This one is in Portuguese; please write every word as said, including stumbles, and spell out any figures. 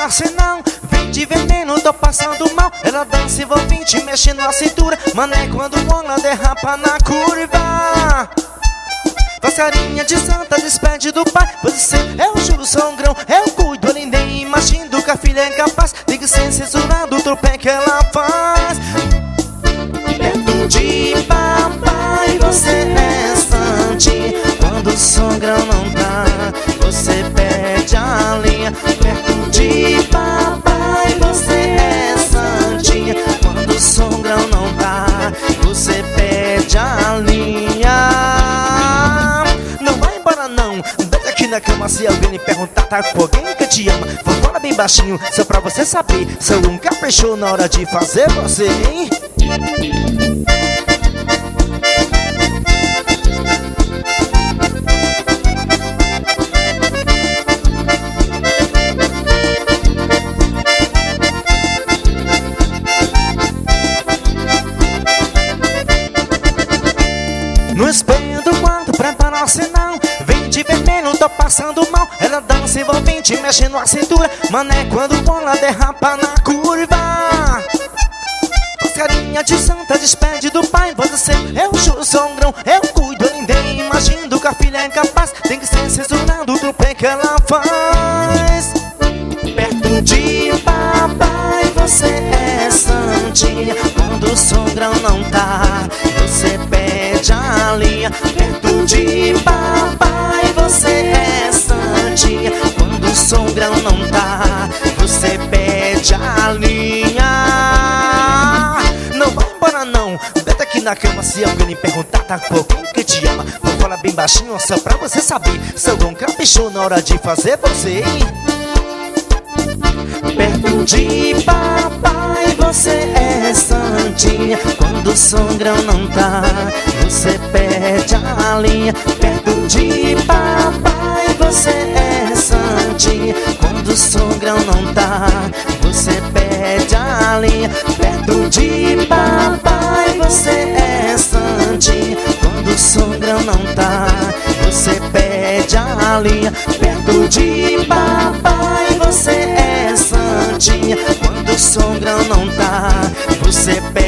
preparece não. Vem de veneno, tô passando mal. Ela dança envolvente, mexendo na cintura. Mané quando bola derrapa na curva. Passarinha de santa, despede do pai. Você é o Júlio Songrão, eu cuido, além de imagino que a filha é capaz. Tem que ser censurado o tropé que ela faz. Perto de papai você é santinha. Quando o Songrão não tá, você perde a linha. Perto de papai você é santinha. Quando o Songrão não tá, você perde a linha. Não vai embora não, deita aqui na cama. Se alguém me perguntar, tá com alguém que te ama. Vou falar bem baixinho, só pra você saber. Sou um capricho na hora de fazer você, hein? No espelho do quarto, prepara-se não. Vem de vermelho, tô passando mal. Ela dança envolvente, mexendo a cintura. Mané quando bola derrapa na curva. Passarinha de santa, despede do pai. Você é o Júlio Songrão, eu cuido, ninguém imagino que a filha é capaz. Tem que ser censurado o tropé que ela faz. Perto de papai você é santinha. Quando o Songrão não tá, você perde a linha. Perto de papai você é santinha. Quando o Songrão não tá, você perde a linha. Não vai embora não, deita aqui na cama. Se alguém me perguntar, tá com alguém que te ama. Vou falar bem baixinho, só pra você saber. Sou um capricho na hora de fazer você, hein? Perto de papai você é santinha. Quando o Songrão não tá, você perde a linha. Perto de papai você é santinha. Quando o Songrão não tá, você perde a linha. Perto de papai você é santinha. Quando o Songrão não tá, você perde a linha. Perto de papai você é santinha. Quando o Songrão não tá, você perde